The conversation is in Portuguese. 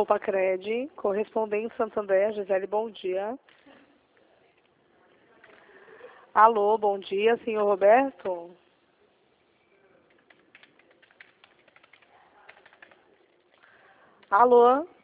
Poupa-Cred, correspondente Santander, Gisele, bom dia. Alô, bom dia, senhor Roberto? Alô?